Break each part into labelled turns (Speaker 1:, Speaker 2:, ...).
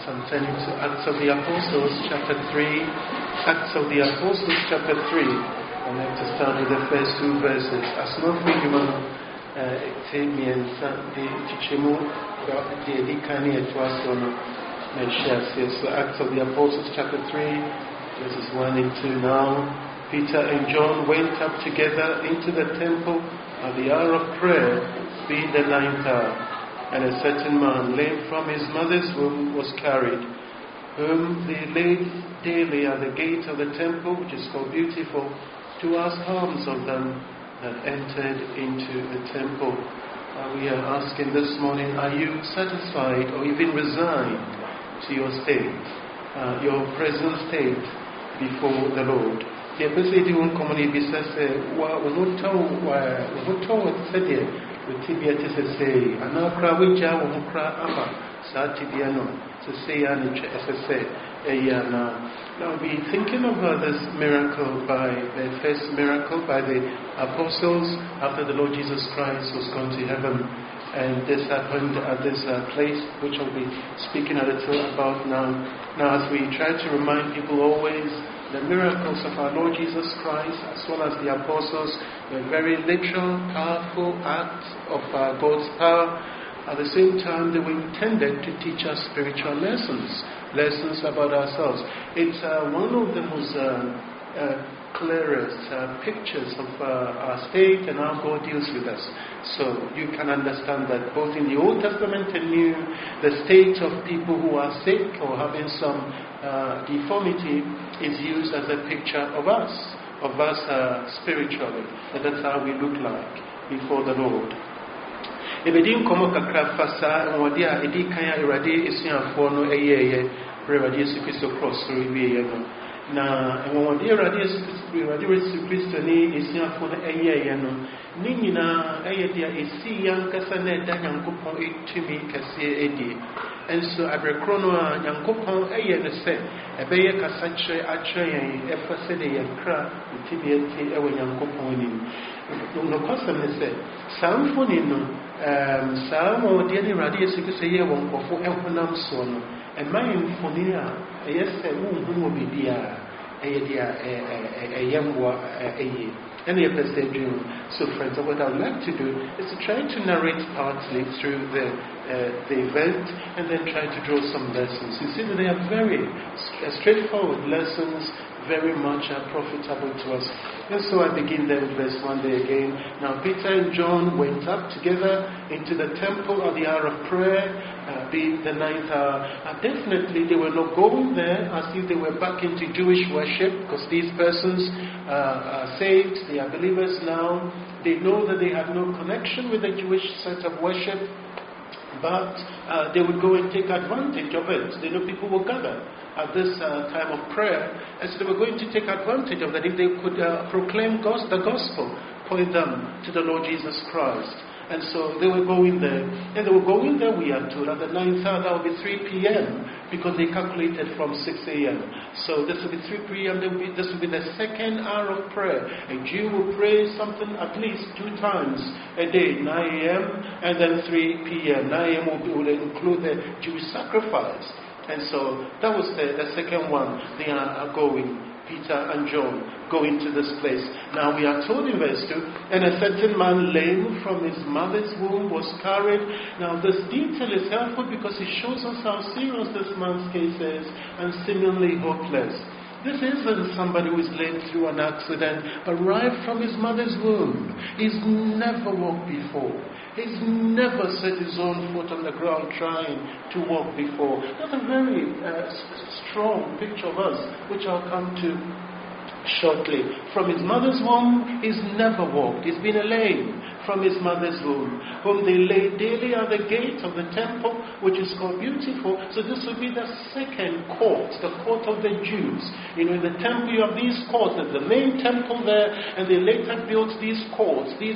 Speaker 1: I'm turning to Acts of the Apostles, chapter 3. Acts of the Apostles, chapter 3. I'd like to start with the first two verses. As not for human, so Acts of the Apostles, chapter 3, verses 1 and 2 now. Peter and John went up together into the temple at the hour of prayer, being the ninth hour. And a certain man, lame from his mother's womb, was carried, whom they laid daily at the gate of the temple, which is called Beautiful, to ask alms of them that entered into the temple. We are asking this morning, are you satisfied or even resigned to your state, your present state before the Lord? The episode won't commonly be said, with Tibia to say, and now cry with Jaw who cry Ama, Satibiano, to say, and SSA, now be thinking about this miracle the first miracle by the apostles after the Lord Jesus Christ was gone to heaven. And this happened at this place, which I'll be speaking a little about now. Now, as we try to remind people always, the miracles of our Lord Jesus Christ, as well as the apostles, were very literal, powerful acts of God's power. At the same time, they were intended to teach us spiritual lessons about ourselves. It's one of the most clearest pictures of our state and how God deals with us. So you can understand that both in the Old Testament and New, the state of people who are sick or having some deformity is used as a picture of us spiritually. And that's how we look like before the Lord. Ebedin komo kakra fasa nwode a edi kan Awurade esuafo no eyeye Awurade Yesu Kristo cross ro wiye no na nwode Awurade Yesu Kristo ni esuafo no eyeye no ni nyina eye dia esi yankasa na eda Nyankopɔn etumi kase edi enso abrekro no a Nyankopɔn eye ne se ebeye kasa kyerɛ akyerɛ yɛn efa se de yɛkra etimi eti ewe Nyankopɔn ni no kwasam ne se samfo ni no Samo dear Radius, you say, one for Elponam son, and my infonia, yes, who will be dear, a young and the first dream. So, friends, what I would like to do is to try to narrate partly through the event and then try to draw some lessons. You see that they are very straightforward lessons, very much profitable to us. And so I begin there with verse 1 there again. Now Peter and John went up together into the temple at the hour of prayer, being the ninth hour. Definitely they were not going there as if they were back into Jewish worship, because these persons are saved, they are believers now. They know that they have no connection with the Jewish set of worship, but they would go and take advantage of it. They know people will gather at this time of prayer, and so they were going to take advantage of that if they could proclaim the gospel, point them to the Lord Jesus Christ. And so they were going there, and they were going there, we are told, at the 9th hour, that would be 3 p.m., because they calculated from 6 a.m. So this will be 3 p.m., this will be the second hour of prayer. A Jew will pray something at least 2 times a day, 9 a.m. and then 3 p.m. 9 a.m. will include the Jewish sacrifice. And so that was the second one. They are going, Peter and John, go into this place. Now we are told in verse 2, and a certain man lame from his mother's womb was carried. Now this detail is helpful because it shows us how serious this man's case is and seemingly hopeless. This isn't somebody who is lame through an accident, but right from his mother's womb. He's never walked before. He's never set his own foot on the ground trying to walk before. That's a very strong picture of us, which I'll come to shortly. From his mother's womb, he's never walked. He's been lame from his mother's womb, whom they laid daily at the gate of the temple, which is called Beautiful. So this will be the second court, the court of the Jews. You know, in the temple you have these courts, there's the main temple there, and they later built these courts, these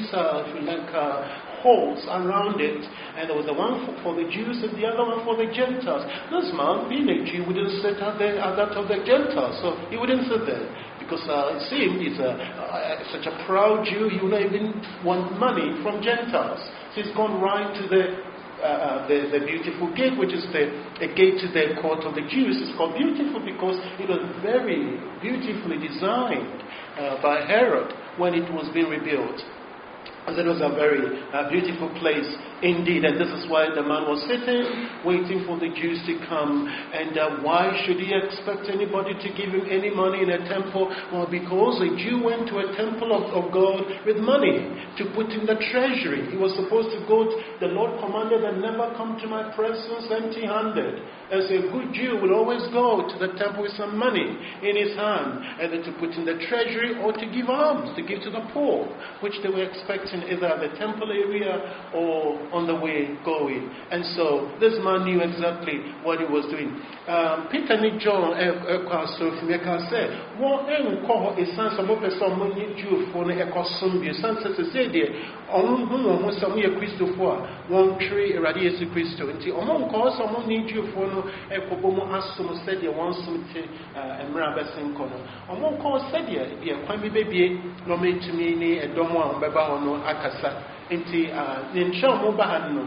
Speaker 1: halls around it, and there was the one for the Jews and the other one for the Gentiles. This man, being a Jew, wouldn't sit at that of the Gentiles, so he wouldn't sit there. Because it seemed he's such a proud Jew, he would not even want money from Gentiles. So he's gone right to the the beautiful gate, which is a gate to the court of the Jews. It's called beautiful because it was very beautifully designed by Herod when it was being rebuilt. And it was a very beautiful place indeed. And this is why the man was sitting, waiting for the Jews to come. And why should he expect anybody to give him any money in a temple? Well, because a Jew went to a temple of God with money to put in the treasury. He was supposed to go the Lord commanded and never come to my presence empty-handed. As a good Jew would always go to the temple with some money in his hand, either to put in the treasury or to give alms, to give to the poor, which they were expecting either at the temple area or on the way going. And so this man knew exactly what he was doing. Peter and John said, "What enko isan some person mo ni Jew for na ekosom bi san se de ohun some ye Christo for one tree erade Yesu Christo nti ohun ko some ni Jew for no ekobo mu asom said de one some te emra besin ko no ohun ko said de bi ekwan bi bebie no metumi ni edomo a mbeba ho no akasa nti nchọ mo ba han no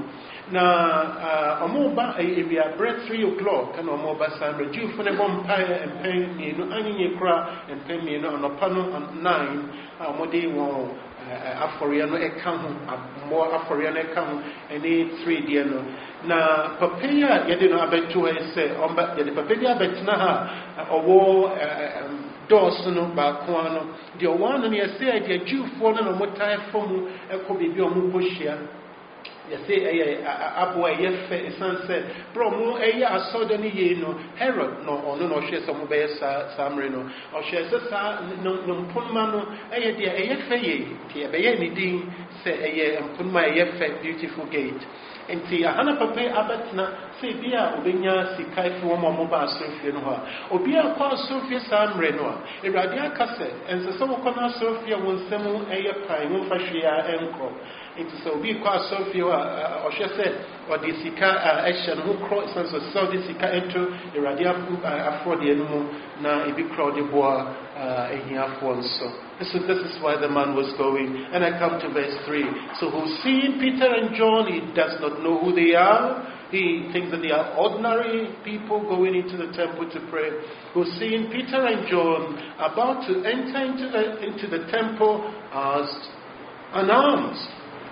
Speaker 1: na omo ba area bread 3 o'clock and omo ba Sunday Jew for the vampire and pay me no anyi kra and pay me no pano 9 omo dey won aforia no eka ho mo aforia no eka ho any 3 dia no na papaya ye dey no abeto e say omba ye dey papaya betna ha owo doors no ba ko ano de one no ye say the Jew for no mo tie form e ko bibi omo bohia ye say abo ye fe sanse bro mo asodo ni ye no Herod no ono no hwe so mo be samre no o hwe se sa no mpunma no de fe ye ti be ye ni din se mpunma ye fe beautiful gate enti ahana papa abatna se bia obenya sikai fo mo ba asofie no ha obia kwa asofie samre no a ewrade akase ense so ko na asofie wonsem pan wo fa hwea enko enti so obi kwa asofie wa ohwe se odi sika ehye no kro sense so di sika ento ewrade afrode no na ebi crowd boa ehiafo nso. So this is why the man was going. And I come to verse 3. So who's seeing Peter and John, he does not know who they are. He thinks that they are ordinary people going into the temple to pray. Who's seeing Peter and John about to enter into the temple as unarmed.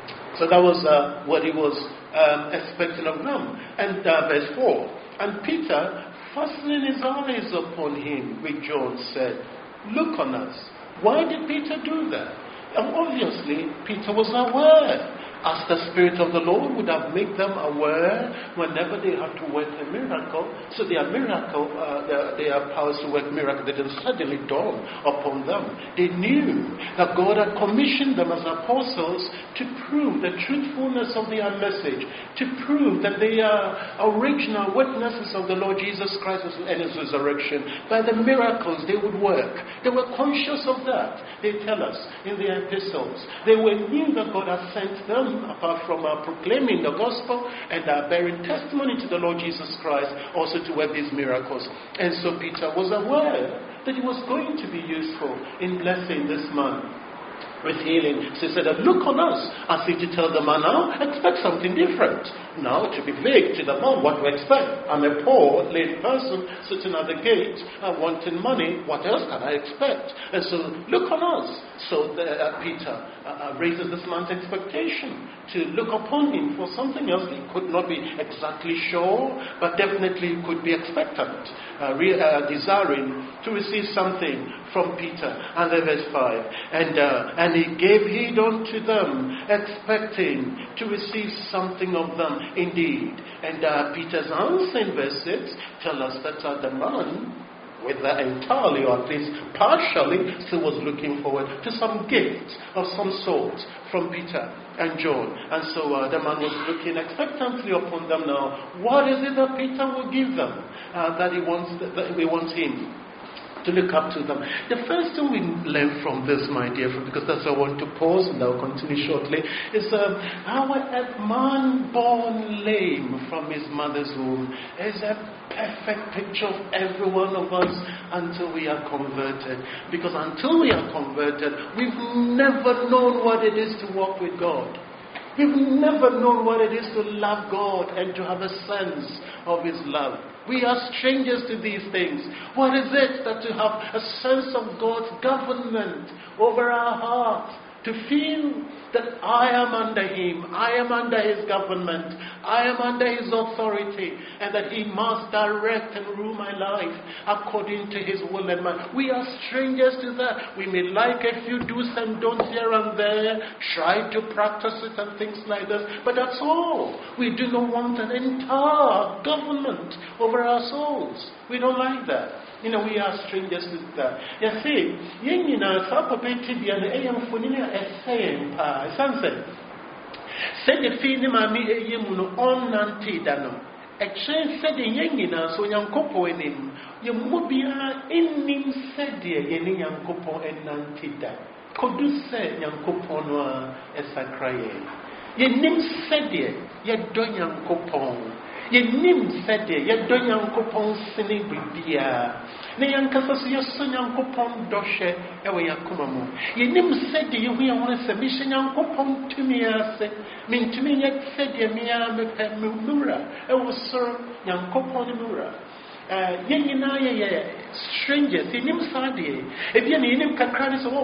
Speaker 1: So that was what he was expecting of them. And verse 4. And Peter, fastening his eyes upon him with John, said, "Look on us." Why did Peter do that? And obviously, Peter was aware, as the Spirit of the Lord would have made them aware whenever they had to work a miracle. So their miracle, their powers to work miracle, they didn't suddenly dawn upon them. They knew that God had commissioned them as apostles to prove the truthfulness of their message, to prove that they are original witnesses of the Lord Jesus Christ and His resurrection by the miracles they would work. They were conscious of that. They tell us in the epistles. They knew that God had sent them, apart from proclaiming the gospel and bearing testimony to the Lord Jesus Christ, also to work these miracles. And so Peter was aware that he was going to be useful in blessing this man with healing. So he said, "Look on us," as if to tell the man, now expect something different. Now to be vague to the man, what to expect? I'm a poor lame person sitting at the gate wanting money. What else can I expect? And so look on us. So Peter raises this man's expectation to look upon him for something else. He could not be exactly sure, but definitely could be expectant, desiring to receive something from Peter. And then verse 5, and he gave heed unto them, expecting to receive something of them indeed. And Peter's answer in verse 6 tell us that the man, whether entirely or at least partially, still was looking forward to some gift of some sort from Peter and John. And so the man was looking expectantly upon them now. What is it that Peter will give them that he wants him to look up to them? The first thing we learn from this, my dear friend, because that's why I want to pause and I'll continue shortly, is how a man born lame from his mother's womb is a perfect picture of every one of us until we are converted. Because until we are converted, we've never known what it is to walk with God. We've never known what it is to love God and to have a sense of His love. We are strangers to these things. What is it that to have a sense of God's government over our hearts? To feel that I am under Him, I am under His government, I am under His authority, and that He must direct and rule my life according to His will and mind. We are strangers to that. We may like a few do's and don'ts here and there, try to practice it and things like this, but that's all. We do not want an entire government over our souls. We don't like that. We are strangers to that. You see, said the feeling mammy a yemuno on nanti dano. A chain said the yangina so young couple in him. You mubia in him said the young couple and nantida. Could you say young couple noa as a cry? Ye nim said ye don young couple. Ye nim said ye don young couple sinning bibia. Nayankasa so your son Yankopon doshe ewe yakumamu. Ye nim said ye we want to mission Yankopon to me as mean to me yet said ye mea me mura. It was sir Yankopon mura. Yenina ye strangers, ye nim sadi. If ye nim kakrani so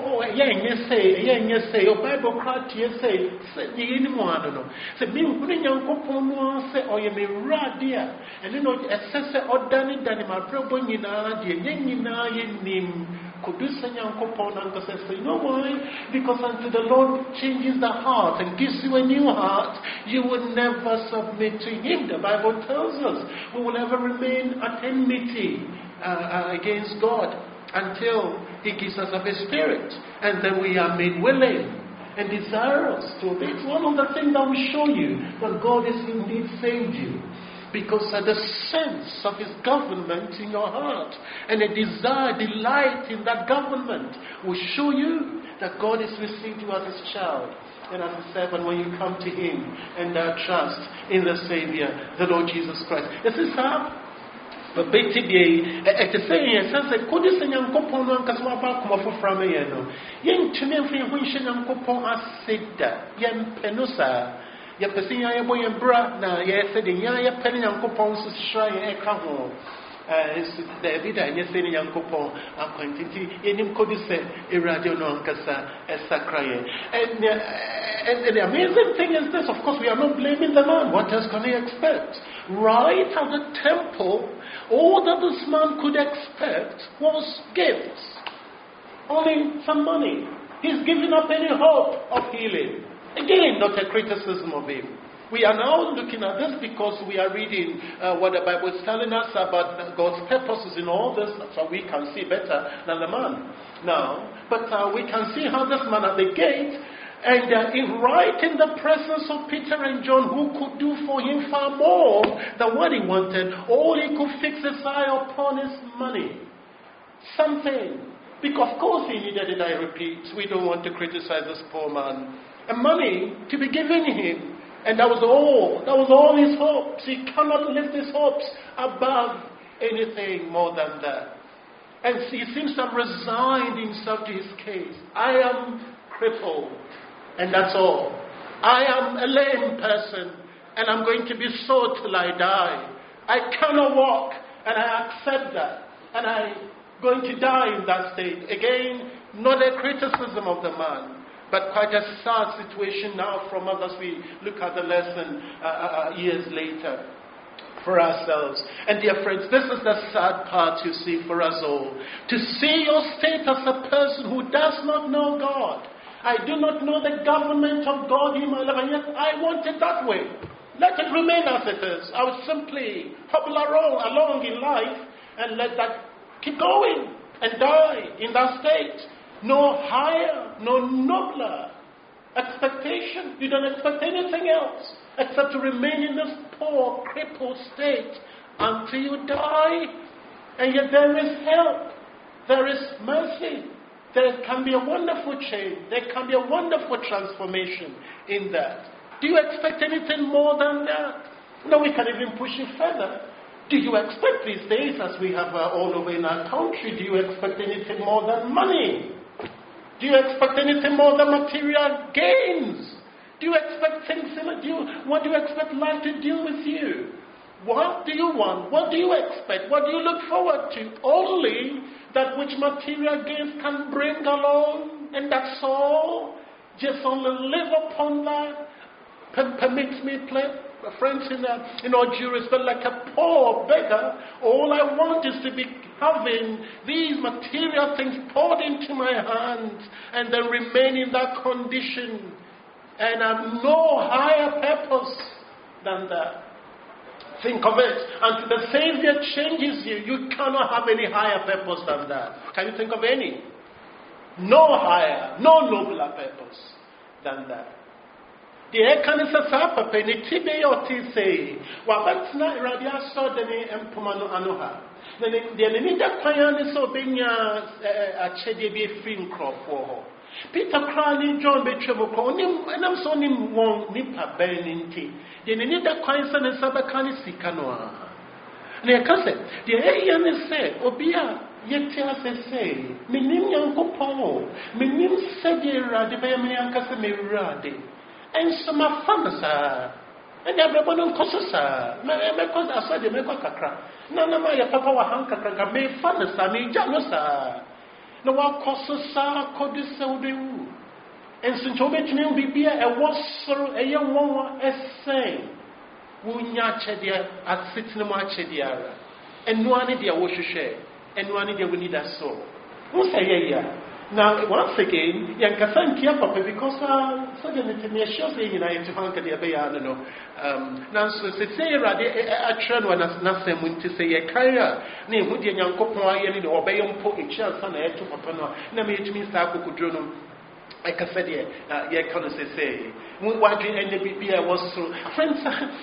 Speaker 1: ye say, your Bible crat ye say ye nim one no. Say me putting Yankopon say or ye me radia. And assess or dani my brother yina ye yenina ye nim. Could you say Yankopon and say, you know why? Because until the Lord changes the heart and gives you a new heart, you will never submit to Him. The Bible tells us we will never remain at enmity against God until He gives us of His Spirit. And then we are made willing and desirous to obey. It's one of the things that will show you that God has indeed saved you. Because the sense of His government in your heart and a desire, delight in that government will show you that God has received you as His child and as His servant when you come to Him and trust in the Savior, the Lord Jesus Christ. This is how. But basically, at the same sense, I could say Yankopon and Kaswaba come for from a yen to me, when Yankopon has said that, Yan Penusa. Ya person ya boy and bra na ya said ya penny Yankopon shrine e ka ho the vida ya say Yankopon akwantinti enim kodi say erade no ankasa esakraye. And the amazing thing is this, of course we are not blaming the man. What else can he expect? Right at the temple, all that this man could expect was gifts, only some money. He's giving up any hope of healing. Again, not a criticism of him. We are now looking at this because we are reading what the Bible is telling us about God's purposes in all this, so we can see better than the man now. But we can see how this man at the gate, and right in the presence of Peter and John, who could do for him far more than what he wanted, all he could fix his eye upon is money. Something. Because of course he needed it, I repeat. We don't want to criticize this poor man. And money to be given him. And that was all his hopes. He cannot lift his hopes above anything more than that. And he seems to have resigned himself to his case. I am crippled, and that's all. I am a lame person, and I'm going to be so till I die. I cannot walk, and I accept that. And I'm going to die in that state. Again, not a criticism of the man, but quite a sad situation now from us as we look at the lesson years later for ourselves. And dear friends, this is the sad part, you see, for us all. To see your state as a person who does not know God. I do not know the government of God in my life, and yet I want it that way. Let it remain as it is. I would simply hobble along in life and let that keep going and die in that state. No higher, no nobler expectation. You don't expect anything else except to remain in this poor, crippled state until you die. And yet there is help. There is mercy. There can be a wonderful change. There can be a wonderful transformation in that. Do you expect anything more than that? No, we can even push it further. Do you expect these days, as we have all over in our country, do you expect anything more than money? Do you expect anything more than material gains? Do you expect things what do you expect life to deal with you? What do you want? What do you expect? What do you look forward to? Only that which material gains can bring along, and that's all. Just only live upon that. Permit me, friends, in all due respect, like a poor beggar. All I want is to be having these material things poured into my hands and then remain in that condition and have no higher purpose than that. Think of it. Until the Savior changes you, you cannot have any higher purpose than that. Can you think of any? No higher, no nobler purpose than that. The Ekanisa Sapa, Nitibe or Tise, Wabatna Radia saw the Empomano Anoha. The Nenida Payan is obeying a Chedi film crop for her. Peter Crowley, John Betremo, and I'm so him one nipper burning tea. The Nenida Quainson and Sabacani Sikanoa. Nekase, the Ayan say, Obia. Yet I say, Minim Yanko Polo, Minim Sedira, the Bayamiancasa Mirade, and some of Famasa, and everyone on Cossasa, because I said the Mekaka, Nana Maya Papa Hanka, may Famasa, may Janosa, no one Cossasa, Codisau, and St. Obetnil be a wasser, a young woman, a say, Wunya Chedia at Sitnama Chediara, and no one idea what you share. And one idea we need that so. Who say yeah? Now once again, Yankasan Kia Papa because suddenly me shows in I to Hanka the Abayano. Now so say a trend when nothing when to say a kaya, name would Yanko Poy or Bayon Po each other son to Papa. Now me it means that could journal. I can say yeah, can say why do NBP was so friends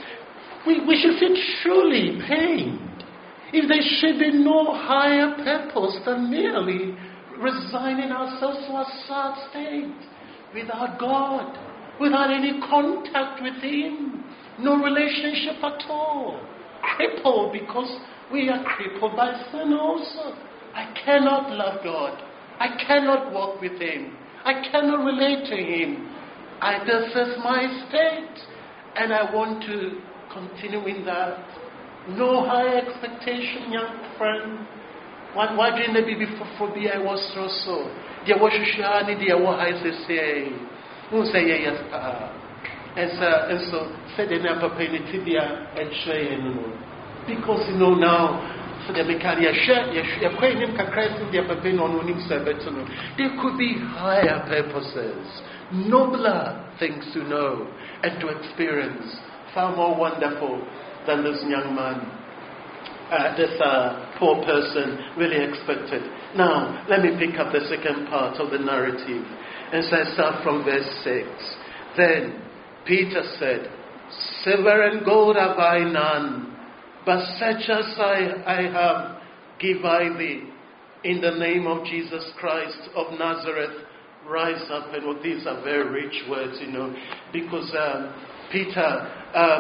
Speaker 1: we should feel truly pain. If there should be no higher purpose than merely resigning ourselves to a sad state, without God, without any contact with Him, no relationship at all, crippled because we are crippled by sin also. I cannot love God. I cannot walk with Him. I cannot relate to Him. This is my state, and I want to continue in that. No high expectation, young friend. Why didn't they be before I was so? There was Shani, there was I say, who say yes, and so said they never pay the tibia and share anymore. Because now, so the mechanic share, you're quite him can Christ in their pain on him, there could be higher purposes, nobler things to know and to experience, far more wonderful than this young man, this poor person really expected. Now, let me pick up the second part of the narrative. And so I start from verse 6. Then Peter said, Silver and gold have I none, but such as I have give I thee. In the name of Jesus Christ of Nazareth, rise up. And these are very rich words, because Peter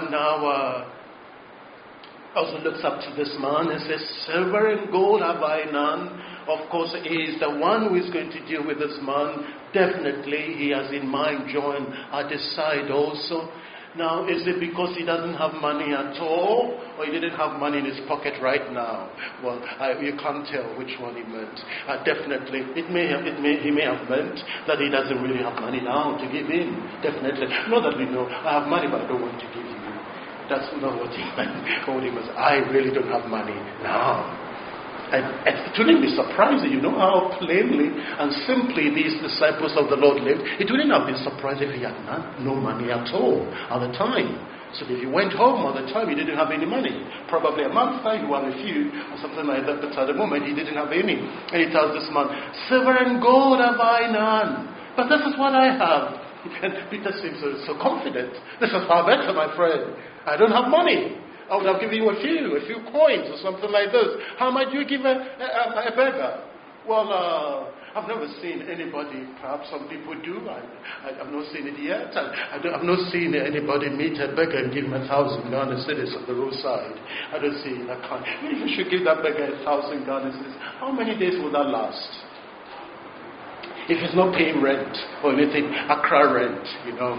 Speaker 1: also looks up to this man and says, Silver and gold have I none. Of course, he is the one who is going to deal with this man. Definitely, he has in mind join at his side also. Now, is it because he doesn't have money at all, or he didn't have money in his pocket right now? Well, you can't tell which one he meant. Definitely, he may have meant that he doesn't really have money now to give him. Definitely, not that we know. I have money, but I don't want to give you. That's not what he meant. What he was, I really don't have money now. And it wouldn't be surprising, how plainly and simply these disciples of the Lord lived. It wouldn't have been surprising if he had no money at all at the time. So if he went home all the time, he didn't have any money. Probably a month's time, he had a few or something like that. But at the moment, he didn't have any. And he tells this man, Silver and gold have I none, but this is what I have. And Peter seems so confident. This is far better, my friend. I don't have money. I would have given you a few coins or something like this. How much do you give a beggar? Well, I've never seen anybody, perhaps some people do. I've not seen it yet. I've not seen anybody meet a beggar and give him 1,000 Ghana cedis on the roadside. I don't see that kind. If you should give that beggar 1,000 Ghana cedis, how many days will that last? if he's not paying rent or anything, Accra rent, you know.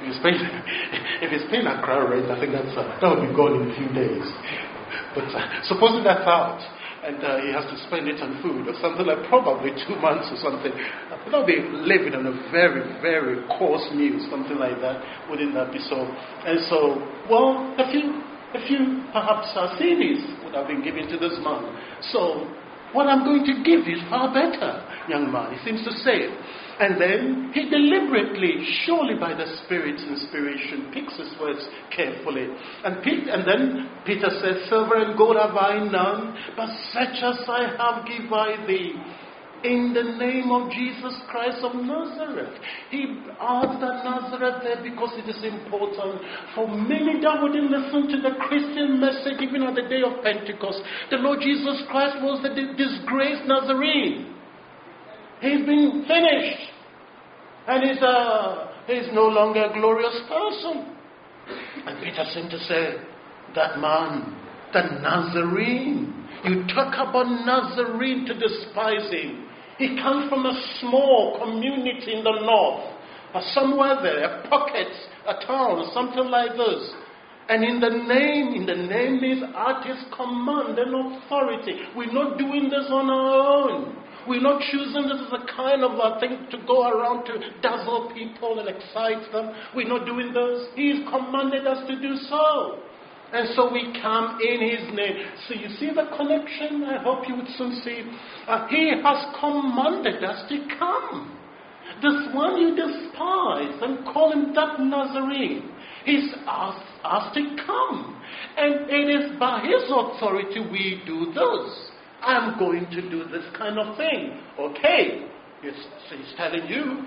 Speaker 1: If he's paying Accra rent, I think that will be gone in a few days. But supposing that's out, and he has to spend it on food or something like probably 2 months or something, they'll be living on a very, very coarse meal, something like that. Wouldn't that be so? And so, well, a few perhaps CDs would have been given to this man. So, what I'm going to give is far better, young man, he seems to say. And then he deliberately, surely by the Spirit's inspiration, picks his words carefully. And then Peter says, silver and gold have I none, but such as I have give I thee. In the name of Jesus Christ of Nazareth. He adds that Nazareth there because it is important. For many that wouldn't listen to the Christian message even at the day of Pentecost, the Lord Jesus Christ was the disgraced Nazarene. He's been finished. And he's no longer a glorious person. And Peter seemed to say, that man, the Nazarene. You talk about Nazarene to despise him. He comes from a small community in the north, somewhere there, a pocket, a town, something like this. And in the name means at his command and authority. We're not doing this on our own. We're not choosing this as a kind of a thing to go around to dazzle people and excite them. We're not doing this. He's commanded us to do so. And so we come in his name. So you see the connection? I hope you would soon see. He has commanded us to come. This one you despise and call him that Nazarene. He's asked us to come. And it is by his authority we do this. I'm going to do this kind of thing. Okay. So he's telling you,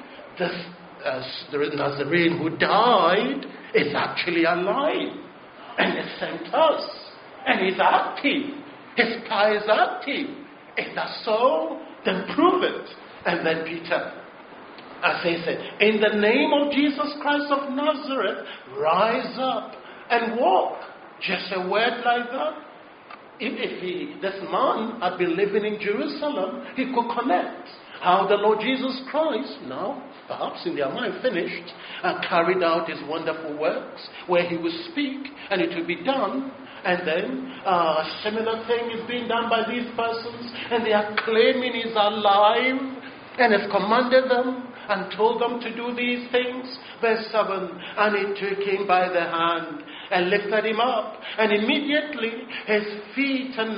Speaker 1: the Nazarene who died is actually alive. And he sent us. And he's active. His power is active. Is that so? Then prove it. And then Peter, as he said, in the name of Jesus Christ of Nazareth, rise up and walk. Just a word like that. If this man had been living in Jerusalem, he could connect how the Lord Jesus Christ, now perhaps in their mind finished, carried out his wonderful works, where he would speak and it would be done. And then a similar thing is being done by these persons, and they are claiming he's alive and has commanded them and told them to do these things. Verse 7, and he took him by the hand and lifted him up, and immediately his feet and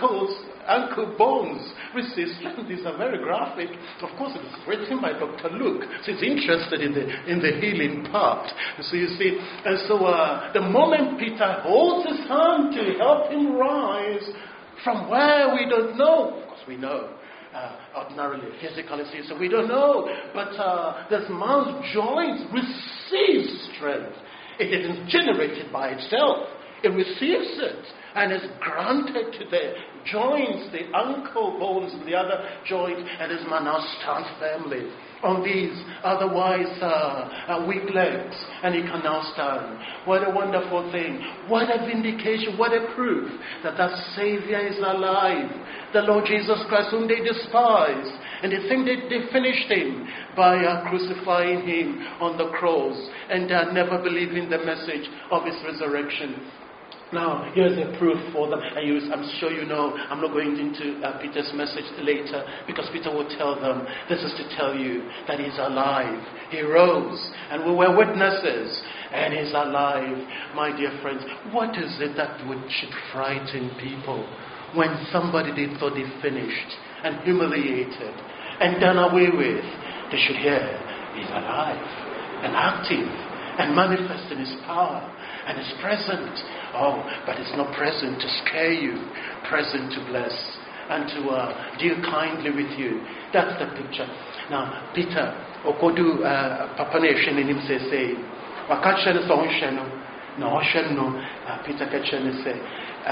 Speaker 1: ankle bones received strength. These are very graphic. Of course, it is written by Dr. Luke, so he's interested in the healing part. So you see, and so the moment Peter holds his hand to help him rise from where we don't know, of course we know, ordinarily, physically, so we don't know, but this man's joints receive strength. It isn't generated by itself. It receives it and is granted to the joints, the ankle bones and the other joint, and this man now stands firmly on these otherwise weak legs, and he can now stand. What a wonderful thing. What a vindication, what a proof that Savior is alive. The Lord Jesus Christ, whom they despised, and they think they finished him by crucifying him on the cross and never believing the message of his resurrection. Now, here's a proof for them. And I'm sure you know, I'm not going into Peter's message later, because Peter will tell them, this is to tell you that he's alive. He rose, and we were witnesses, and he's alive. My dear friends, what is it that should frighten people when somebody they thought they finished and humiliated and done away with? They should hear he's alive and active and manifesting his power and is present. Oh, but it's not present to scare you, present to bless and to deal kindly with you. That's the picture. Now, Peter, okodu papa ne hwe nim say waka hwe ne so hwe no na hwe no Peter ka hwe ne say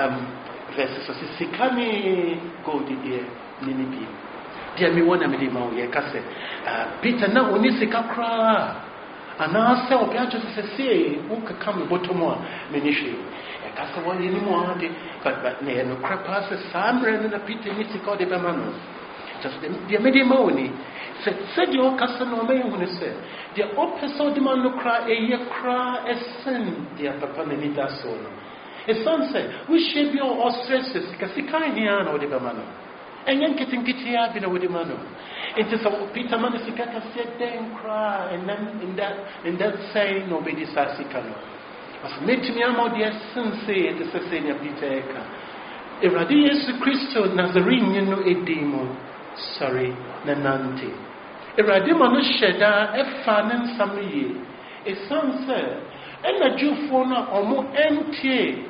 Speaker 1: verse so sikani go di die nini bi dia mi wona me di ma wo ye ka say Peter na oni sika kra ana se obi ajo se say wo ka kam botomo a me ni hwe e ka say wo ni mo ade but ne no crapa se samre na Peter ni sika de be ma no Just the Medimoni said your customer may want to say, the opposite demand no cry, a cry, a sin, dear Papa Menita Solo. A son said, we should be all stresses, because he can't hear no the Bamano. And then getting Kitia been with the Mano. It is a Peter Manisicata said, then cry, and then in that saying, nobody says he cannot. As made to me, I'm all the essence, say, the Sesania Peter Eka. Iradius Christo Nazarene, no edemo, sorry, Nanante. Iradima no sheda, a fan and some ye. A son said, and a Jew for now, or more empty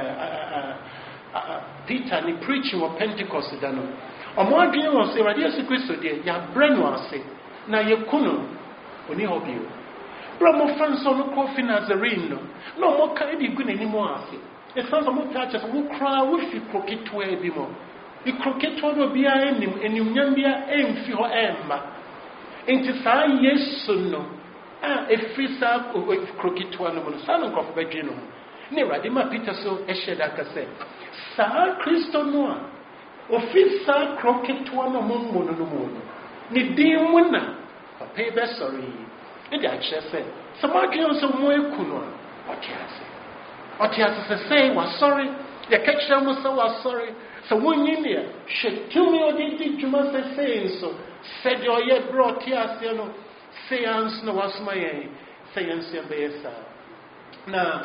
Speaker 1: Peter, and preaching of Pentecost. Or more dear was Iradius Christo, dear, ya brain was say, now you kuno, when you hope you. Bramo Franco no coffee Nazarene, no more can be good anymore. It sounds like touches who cry with you croquet to a bimo. You croquet to be a him, and you nyambia aim for your emma. Ain't it say yes, no? A free sap or croquet to an son of Virgino. Never, the Peter so a shed at a say. Sir Christo Noah, or free sap croquet to an among mono. Ni dear winner, a pay best sorry. And I just said, some arguments of more kuno. What can I say? What he has to say was sorry. The catch them was sorry. So when you near, she told me or did you must say so. Said your yet brought tears, you know. Say answer was my say answer besa. Now,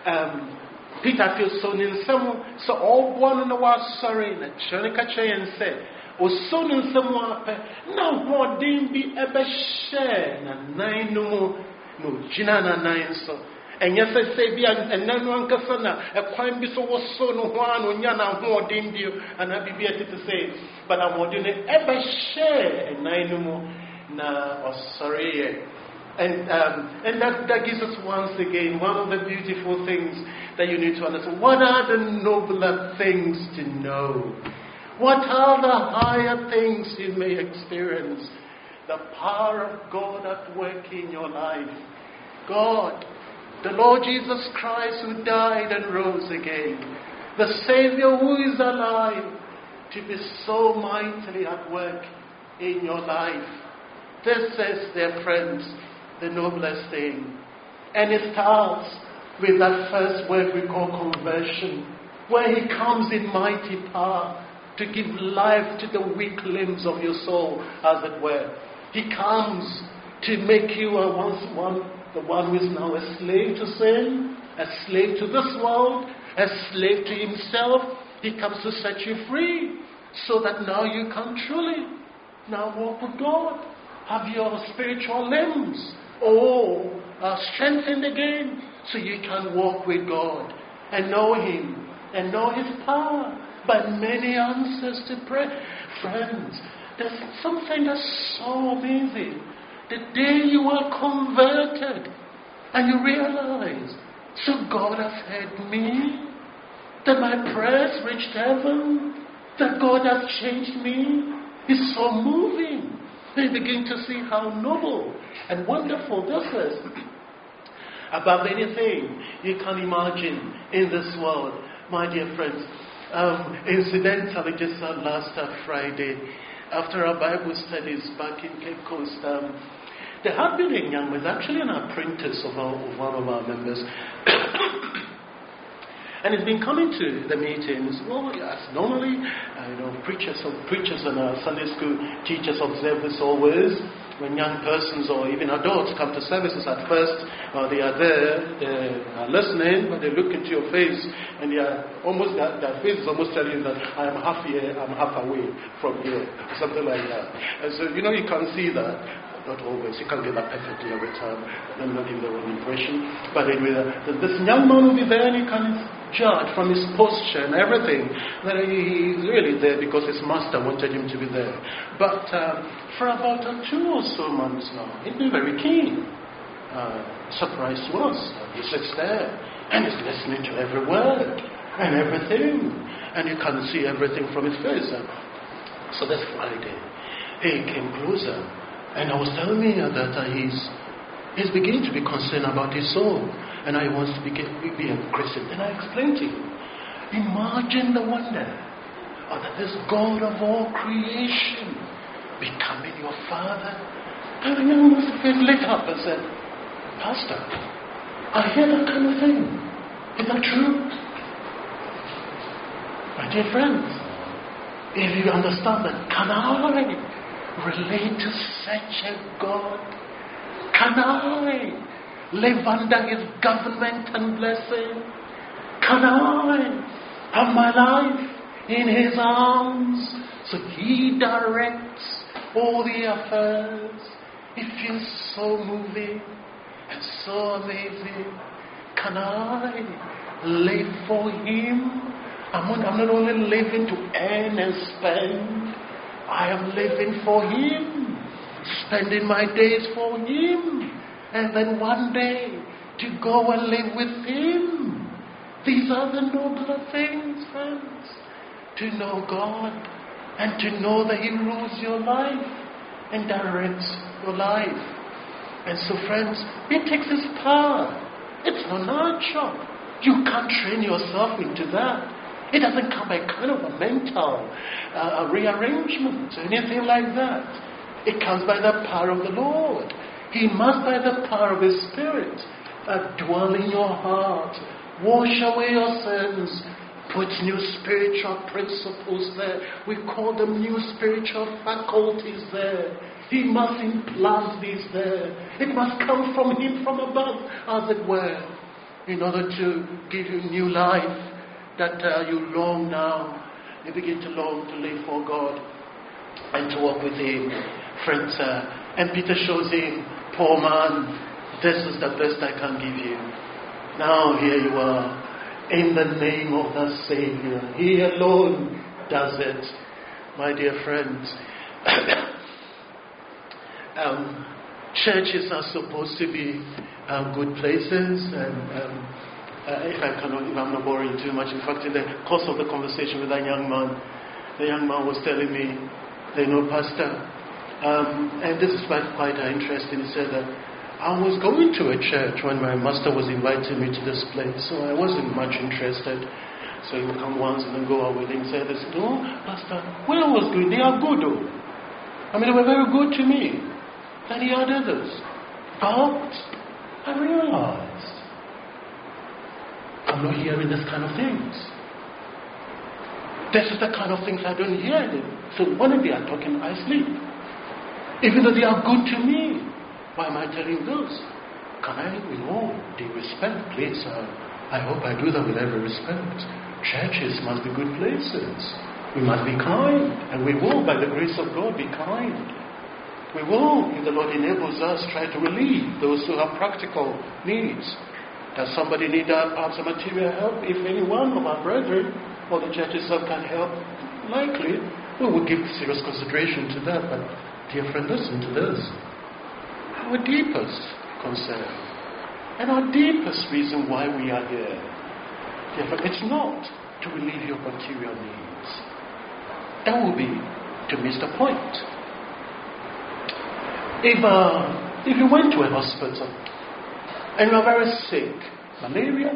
Speaker 1: Peter feels so in some so all one in the was sorry. And Shonika and said, or so in some now more didn't be ever share and nine no Jinana nine so. And yes, I say, and then one casana, a quite be so was so no one on Yana more dindio, and I'll be able to say, but I wouldn't ever share and I no more na or sorry. And that gives us once again one of the beautiful things that you need to understand. What are the nobler things to know? What are the higher things you may experience? The power of God at work in your life. God, the Lord Jesus Christ who died and rose again. The Savior who is alive to be so mightily at work in your life. This is, dear friends, the noblest thing. And it starts with that first word we call conversion, where He comes in mighty power to give life to the weak limbs of your soul, as it were. He comes to make you the one who is now a slave to sin, a slave to this world, a slave to himself. He comes to set you free, so that now you can truly now walk with God. Have your spiritual limbs strengthened again, so you can walk with God and know Him and know His power by many answers to prayer. Friends, there's something that's so amazing. The day you are converted and you realize, so God has heard me, that my prayers reached heaven, that God has changed me, is so moving. They begin to see how noble and wonderful this is. Above anything you can imagine in this world, my dear friends. Incidentally, just last Friday, after our Bible studies back in Cape Coast, there had been a young man, actually an apprentice of one of our members, and he's been coming to the meetings. Well, as normally, preachers and Sunday school teachers observe this always. When young persons or even adults come to services at first, they are there, they are listening, but they look into your face, and their face is almost telling you that I am half here, I'm half away from here, something like that. And so, you can see that. Not always, you can't get that perfectly every time. I'm not giving the wrong impression. But anyway, this young man will be there, and you can judge from his posture and everything that he's really there because his master wanted him to be there. But for about 2 or so months now, he's been very keen. Surprised to us. He sits there and he's listening to every word and everything. And you can see everything from his face. So this Friday, he came closer. And I was telling me that he's beginning to be concerned about his soul. And he wants to be a Christian. Then I explained to him, imagine the wonder that this God of all creation becoming your father? And the young man's face lit up and said, Pastor, I hear that kind of thing. Is that true? My dear friends, if you understand that, can I relate to such a God? Can I live under His government and blessing? Can I have my life in His arms so He directs all the affairs? It feels so moving and so amazing. Can I live for Him? I'm not only living to earn and spend. I am living for Him, spending my days for Him, and then one day to go and live with Him. These are the nobler things, friends. To know God and to know that He rules your life and directs your life. And so, friends, it takes His power. It's not natural. You can't train yourself into that. It doesn't come by kind of a mental rearrangement or anything like that. It comes by the power of the Lord. He must, by the power of His Spirit, dwell in your heart, wash away your sins, put new spiritual principles there. We call them new spiritual faculties there. He must implant these there. It must come from Him from above, as it were, in order to give you new life. That you long now, you begin to long to live for God and to walk with Him. Friends, and Peter shows him, poor man, this is the best I can give you. Now here you are, in the name of the Savior. He alone does it. My dear friends, churches are supposed to be good places, and if I'm not boring too much. In fact, in the course of the conversation with that young man, the young man was telling me, Pastor, and this is quite interesting. He said that I was going to a church when my master was inviting me to this place, so I wasn't much interested. So he would come once and then go out with him and say, no, Pastor, when I was going, they are good though. I mean, they were very good to me. And he had others. But I realized, I'm not hearing this kind of things. This is the kind of things I don't hear. So when they are talking, I sleep. Even though they are good to me. Why am I telling those? Can I, the respect, please? I hope I do that with every respect. Churches must be good places. We must be kind. And we will, by the grace of God, be kind. We will, if the Lord enables us, try to relieve those who have practical needs. Does somebody need perhaps a material help? If any one of our brethren or the church itself can help, likely we will give serious consideration to that. But, dear friend, listen to this. Our deepest concern and our deepest reason why we are here, dear friend, it's not to relieve your material needs. That will be to miss the point. If you went to a hospital and you are very sick, malaria,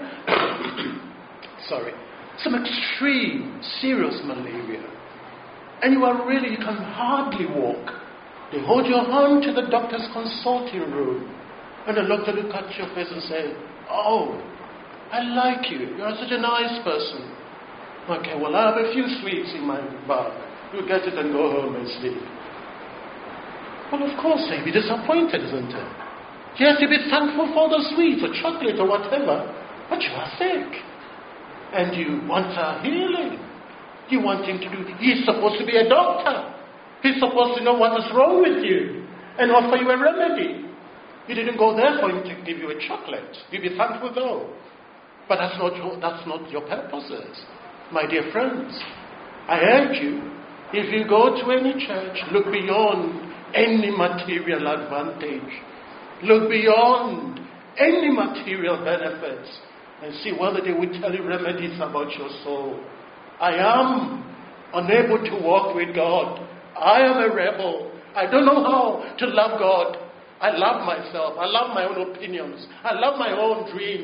Speaker 1: some extreme, serious malaria, and you can hardly walk, they hold your hand to the doctor's consulting room, and the doctor look at your face and say, oh, I like you, you are such a nice person. Okay, well, I have a few sweets in my bag. You get it and go home and sleep. Well, of course, you'll be disappointed, isn't it? Yes, you'll be thankful for the sweets or chocolate or whatever, but you are sick. And you want a healing. You want him to do... He's supposed to be a doctor. He's supposed to know what is wrong with you and offer you a remedy. You didn't go there for him to give you a chocolate. You'll be thankful though. But that's not your purposes. My dear friends, I urge you, if you go to any church, look beyond any material advantage. Look beyond any material benefits and see whether they will tell you remedies about your soul. I am unable to walk with God. I am a rebel. I don't know how to love God. I love myself. I love my own opinions. I love my own dreams.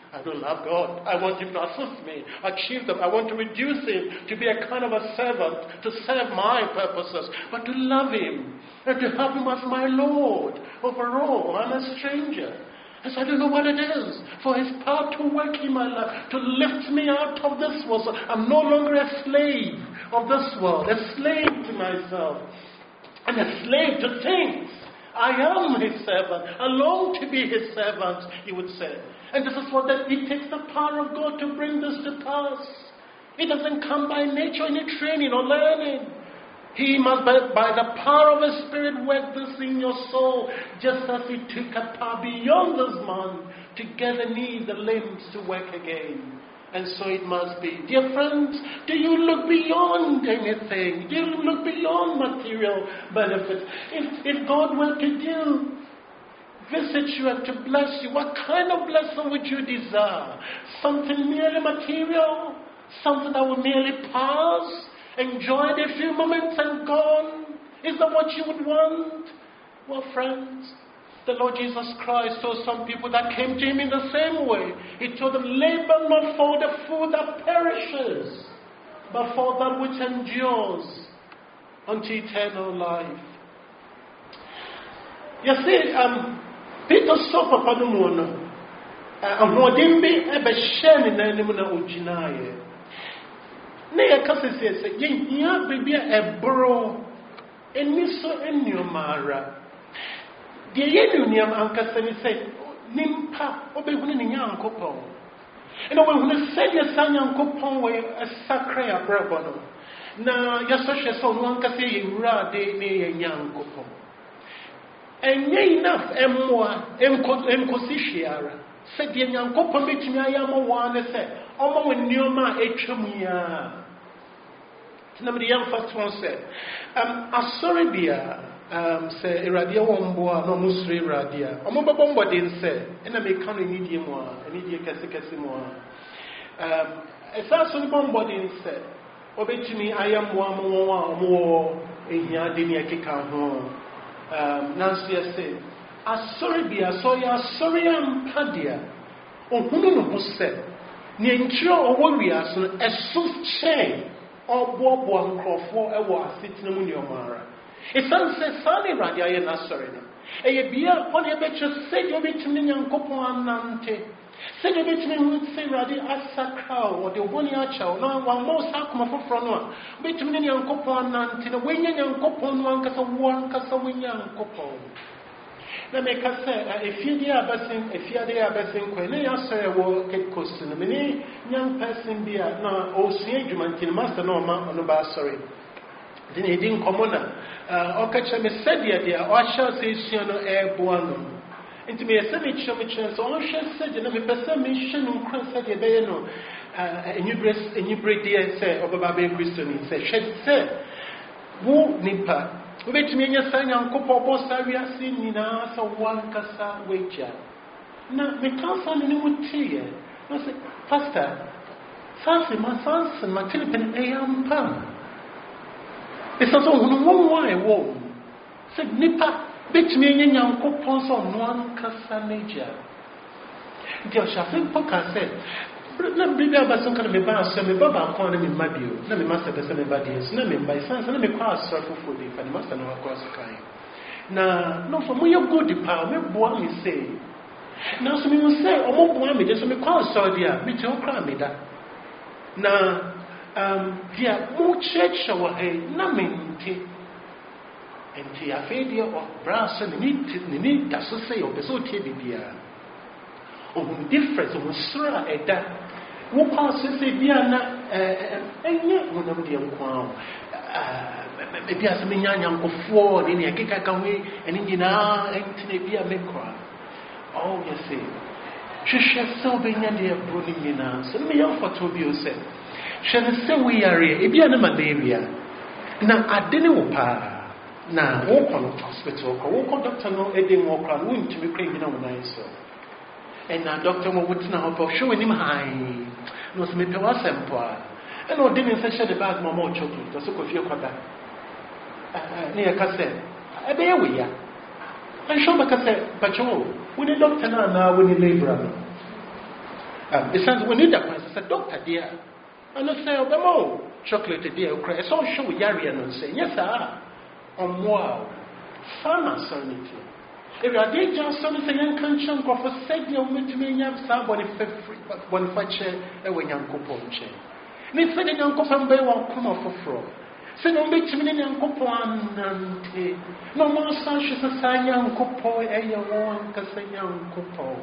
Speaker 1: I don't love God. I want him to assist me, achieve them. I want to reduce him to be a kind of a servant, to serve my purposes, but to love him and to have him as my Lord overall. I'm a stranger. And so I don't know what it is for his power to work in my life, to lift me out of this world. So I'm no longer a slave of this world, a slave to myself, and a slave to things. I am his servant. I long to be his servant, he would say. And this is what it takes the power of God to bring this to pass. It doesn't come by nature, any training or learning. He must, by the power of his Spirit, work this in your soul, just as he took a power beyond this man to get the knee, the limbs to work again. And so it must be. Dear friends, do you look beyond anything? Do you look beyond material benefits? If God were to visit you and to bless you, what kind of blessing would you desire? Something merely material? Something that will merely pass? Enjoyed a few moments and gone? Is that what you would want? Well, friends, the Lord Jesus Christ told some people that came to him in the same way. He told them, labor not for the food that perishes, but for that which endures unto eternal life. You see, Peter saw Papa no more. And what didn't be ever sharing in the Ujinaye. Nay, a cousin says, you be a bro, and Misso and Numara. The Union Uncle said, Nimpa, obey winning young coupon. And when you said your son young coupon were a sacre a brabono. Now, your social son one can say you ra de near young coupon. And yea enough, and more, Mcosiciara, said the young coupon between I am a one, said, Omo when Numa Echumia. Somebody young first one said, Asoribia. Say Iradia Womboa, no Musri Radia. Omobomba didn't say, and I may come in Idiamoa, and Idia Casimoa. As also Bomba didn't say, obey to me, I am one more in Yadinia Kika home. Nancy said, Asoribia, so ya Soriam Padia, or who said, Nientro or warriors, a soft chain, or Bob one crop a war sitting in your mara. It's says, Sally Radia and Asarina. A beer on your betcha said you bet me and Copoan Nante. Said you bet me would say Radi Asakao or the Boniacha, no one more Sakuma for Fronoa. Bet me and Copoan Nante, the Winyan and Copon one cassa one cassa Winyan Copon. Let me say, if you are basing, when they answer a war, get custom, many young person be a no, or see you until master no man on the bar, sorry. Then he didn't come on. Okacha me said the idea, or shall say, Siano airborne. And to me, a semi chance, or shall say, and a person mission on cross at the Bayano, and you break the say of a Babe Christian, he said, shed said, Woo Nipa. Wait me, your son, Uncle Popo Saria, seen in us, or one cassa wager. Now, me can't find any wood tea. I said, Pastor, Fancy, my sons and my telephone, am pam. It's also one way wall. Said Nipa, bit me in young coupons on one cassa major. Dear Shafin Poker said, let me be about some kind of a bar, so me Baba calling me Mabio. Let me master the same bodies. Let me by sons, let me cross circle for the and master no across the kind. Now, no, for me, you go the power, me boy me say. Now, so me will say, oh, more boy me, just me cross Saudia, me to cry me that. Now, dear, more church shower, hey, nothing. And the affair of brass and need to say, or the so tibia. Oh, difference of Sura at that. What passes a Diana, and yet one of the crown. Maybe as a young of 4 in a Kikakaway and in Anthony Mekra. Oh, you see. She shall so be near Brunina, so me off for Tobio said. Shall say we are a Biana malaria. Now, I didn't pa. Now, walk on the hospital, walk on Doctor No Eddie Walker, and wouldn't be craving on the and now Doctor would now for showing him high. No, Smith was empire. And no didn't say the bag more chocolate, or so of your quota. Near Cassette. A bear we are. And show my cassette, but you, when the doctor now, when you labor. It says, we need a question. I said, Doctor, dear. And I say, oh, chocolate, dear, it's all show Yari and say, yes, sir. Wow. Farmer, son, if you are just something and can't go for said you met me, you have somebody one fetcher, and when young couponche. If any young couple bay won't come off of fraud. Say, no, meet me in young coupon, no more such as a sign young couple, and your one can say young couple.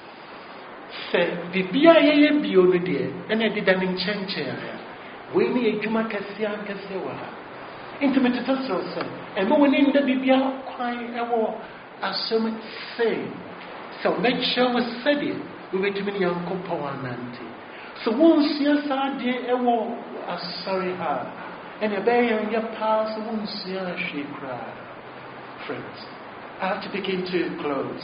Speaker 1: Say, the BIA be over there, and I did an enchanter. We need a Juma Cassian Cassewa. Intimate tussles, and no one in the Bibia quite a war. Assume say. So make sure we said it. We wait to many young couple and so once yes, I did a war. Sorry, her. And a bay on your pass, once she cried. Friends, I have to begin to close.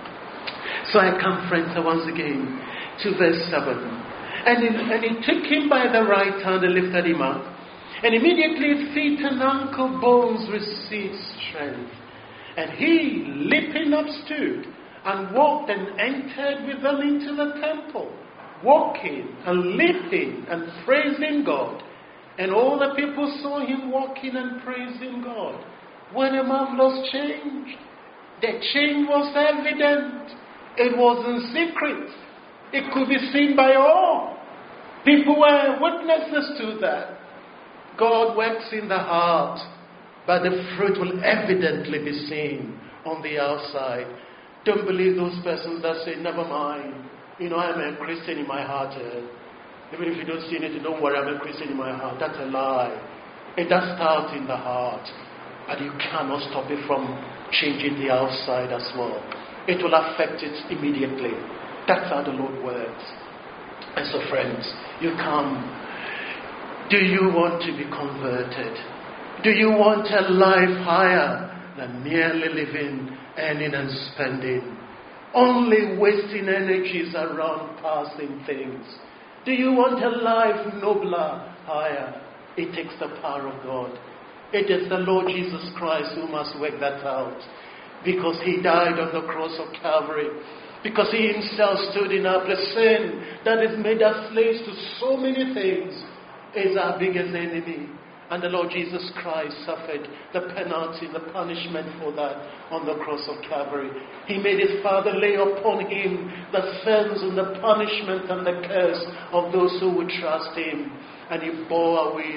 Speaker 1: So I come, friends, once again to verse 7. And he took him by the right hand and lifted him up. And immediately his feet and ankle bones received strength. And he, leaping up, stood and walked and entered with them into the temple, walking and leaping and praising God. And all the people saw him walking and praising God. What a marvelous change! The change was evident. It wasn't secret. It could be seen by all. People were witnesses to that. God works in the heart, but the fruit will evidently be seen on the outside. Don't believe those persons that say, never mind, I'm a Christian in my heart. Even if you don't see anything, don't worry, I'm a Christian in my heart. That's a lie. It does start in the heart, but you cannot stop it from changing the outside as well. It will affect it immediately. That's how the Lord works. And so, friends, you come. Do you want to be converted? Do you want a life higher than merely living, earning and spending? Only wasting energies around passing things. Do you want a life nobler, higher? It takes the power of God. It is the Lord Jesus Christ who must work that out. Because he died on the cross of Calvary. Because he himself stood in our place. Sin that has made us slaves to so many things is our biggest enemy. And the Lord Jesus Christ suffered the penalty, the punishment for that on the cross of Calvary. He made his Father lay upon him the sins and the punishment and the curse of those who would trust him. And he bore away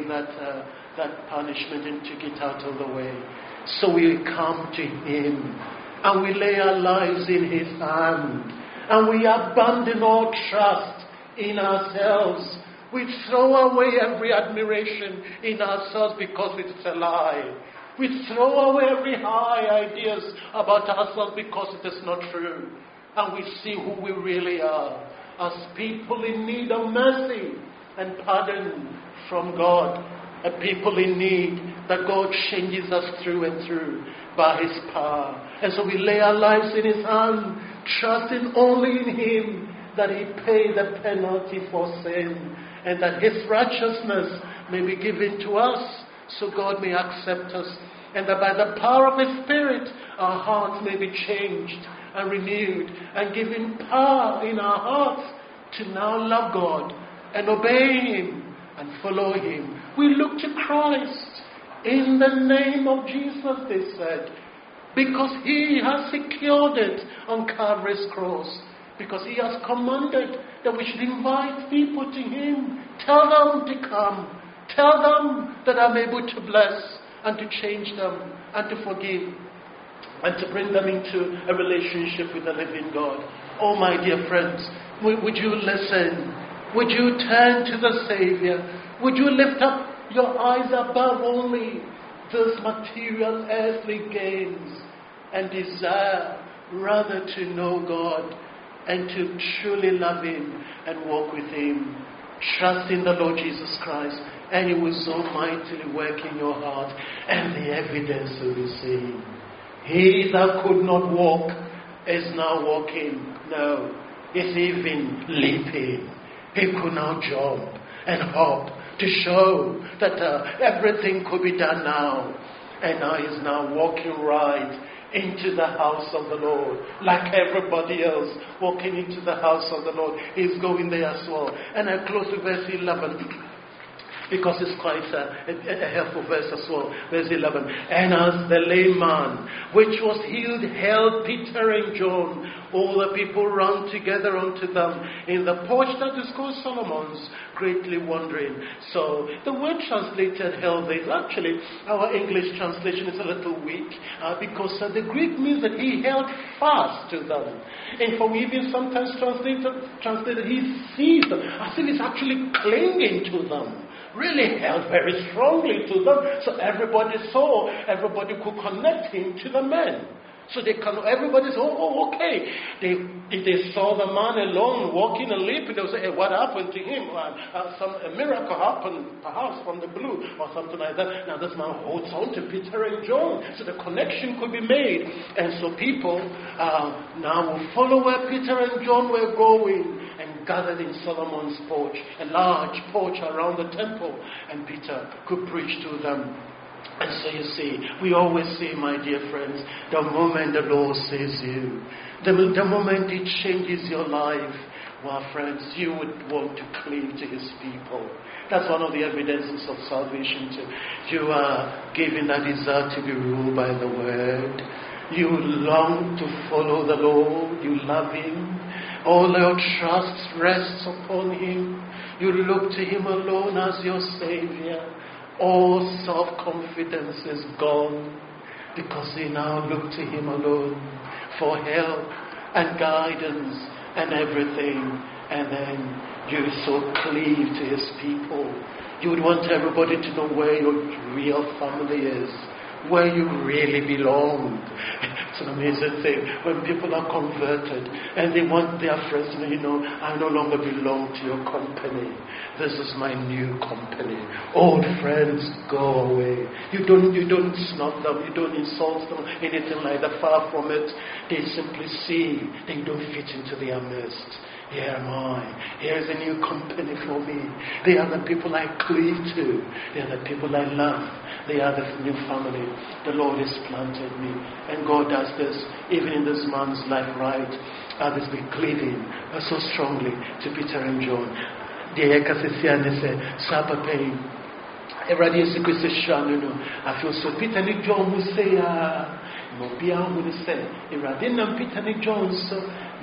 Speaker 1: that punishment and took it out of the way. So we come to him and we lay our lives in his hand. And we abandon all trust in ourselves. We throw away every admiration in ourselves because it's a lie. We throw away every high ideas about ourselves because it is not true. And we see who we really are as people in need of mercy and pardon from God. A people in need that God changes us through and through by his power. And so we lay our lives in his hand, trusting only in him that he paid the penalty for sin. And that his righteousness may be given to us, so God may accept us. And that by the power of his Spirit, our hearts may be changed and renewed and given power in our hearts to now love God and obey him and follow him. We look to Christ in the name of Jesus, they said, because he has secured it on Calvary's cross. Because he has commanded that we should invite people to him. Tell them to come. Tell them that I'm able to bless and to change them and to forgive and to bring them into a relationship with the living God. Oh, my dear friends, would you listen? Would you turn to the Savior? Would you lift up your eyes above only those material earthly gains and desire rather to know God and to truly love him and walk with him? Trust in the Lord Jesus Christ, and he will so mightily work in your heart, and the evidence will be seen. He that could not walk is now walking. No, he's even leaping. He could now jump and hop to show that everything could be done now. And now he's now walking right into the house of the Lord. Like everybody else walking into the house of the Lord, he's going there as well. And I close with verse 11. Because it's quite a helpful verse as well. Verse 11. And as the lame man, which was healed, held Peter and John, all the people ran together unto them in the porch that is called Solomon's, greatly wondering. So the word translated held is actually, our English translation is a little weak, because the Greek means that he held fast to them. And for we even sometimes translated he seized them, as if he's actually clinging to them. Really held very strongly to them, so everybody saw, everybody could connect him to the men. So everybody said, oh, okay. If they saw the man alone, walking and leaping, they would say, hey, what happened to him? A miracle happened, perhaps from the blue, or something like that. Now this man holds on to Peter and John, so the connection could be made. And so people now will follow where Peter and John were going, and gathered in Solomon's porch, a large porch around the temple, and Peter could preach to them. And so you see, we always say, my dear friends, the moment the Lord saves you, the moment it changes your life, well, friends, you would want to cleave to his people. That's one of the evidences of salvation too. You are given that desire to be ruled by the word. You long to follow the Lord. You love him. All your trust rests upon him. You look to him alone as your Savior. All self-confidence is gone, because you now look to him alone for help and guidance and everything. And then you so cleave to his people. You would want everybody to know where your real family is, where you really belong. It's an amazing thing when people are converted and they want their friends to know, I no longer belong to your company. This is my new company. Old friends, go away. You don't snub them, you don't insult them, anything like that. Far from it. They simply see they don't fit into their midst. Here am I. Here's a new company for me. They are the people I cleave to. They are the people I love. They are the new family. The Lord has planted me. And God does this even in this man's life, right? Others be cleaving so strongly to Peter and John. The Ekasisiane said, Sapa pain. Everybody is a Christian. I feel so. Peter and John will say, Mobia will say, Iradinam Peter and John, so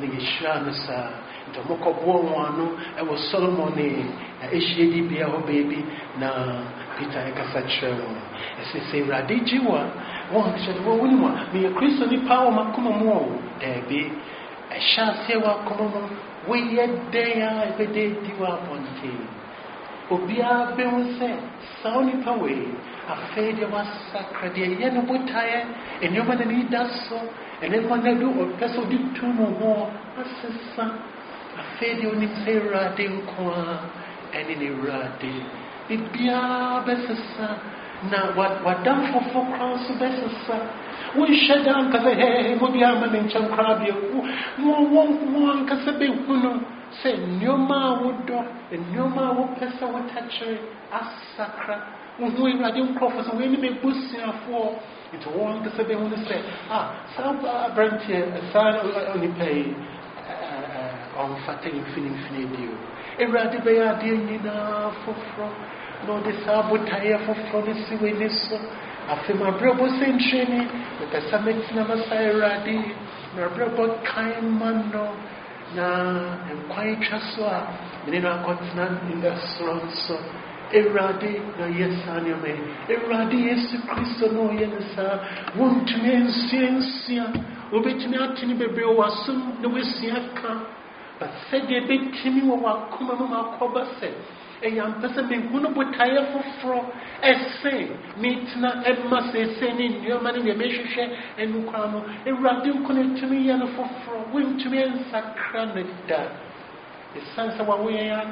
Speaker 1: Nishana. Tomoko Buano, I was Solomon, a shady beer, baby, na Peter Ekasacho. As they say, Radijiwa, one said, well, me a Christian power, Makumo, there be a shall say, well, come we yet there every day, do up on tea. Obia Bill said, Sound it away, a fade was sacred, a Yanabutaya, and your man need does so, and everyone they do, or Peso did two no more, as a son. Fade you in Sarah Dinqua and in Iradi. It be a bessa. Now, what done for crowns of bessa? We shut down because hey, Mobiaman and Chancrabia. One Casabe Huno say, Numa would do, and Numa would pesa would touch her as sacra. When we radium crawfers, when we make bushing for it, one Casabe Huno say, some brand here, a son only pay. On fatting infinity. A radibaya dinina for from no the sabotaya for furnace witness. After my brother sent training with the summit never say radi, my brother kind man no na and quiet chaswa, Menina continent in the slum so. A radi no yes anime. A radi is to Christo no yensa. Won't me and science. Obey me at any baby was soon the Wissiaka. But said they big Timmy wa Kumama Coba said, a young person may who would tire for fro, as say, meet na Emma say, sending your money, the Mesha and Mukramo, a radium connect to me and for fro, wing to me and sacranet that. The sons of our way are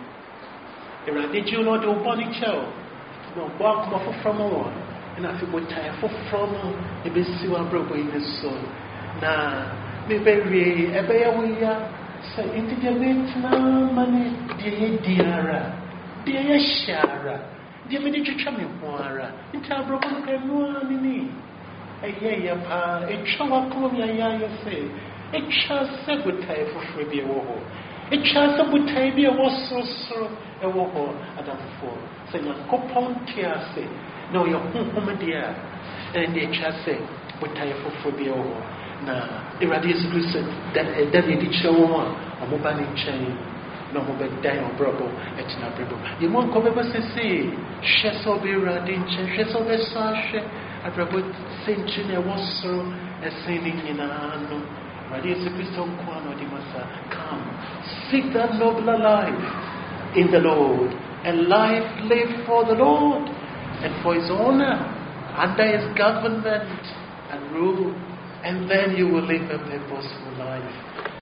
Speaker 1: to. Did you know the body child? No, walk more from one, and I feel tire for from a bit sewer broke in the soul. Nah, me very a bear. So into the Vietnam money, dear Diara, dear Shara, dear Medici Chamiwara, into our broken canoe. ɛyɛyɛ paa ɛtwa wakoma mi ayɛayɛ sɛ ɛtwa sɛ botae foforɔ bi ɛwɔ hɔ ɛtwa sɛ botae bi ɛwɔ sorosoro ɛwɔ hɔ adamfoɔ sɛ Nyankopɔn te ase na ɔyɛ honhom deɛ a ɛne ɛtwa sɛ botae foforɔ bi ɛwɔ hɔ na Awurade Yesu Kristo da ne adi kyerɛ wɔn a ɔmo ba ne nkyɛn na ɔmo bɛdan ɔbrɛbɔ ɛtena brɛbɔ yɛmu nkɔ bɛbɛ sesee hwɛ sɛ ɔbɛ Awurade nkyɛn hwɛ sɛ ɔbɛsɔ ahwɛ abrɛbɔ sɛnkyi na ɛwɔ soro ɛsen ne nyinaa no Awurade Yesu Kristo nko a na ɔde masa come seek that nobler life in the Lord, a life lived for the Lord and for His honor under His government and rule, and then you will live a purposeful life.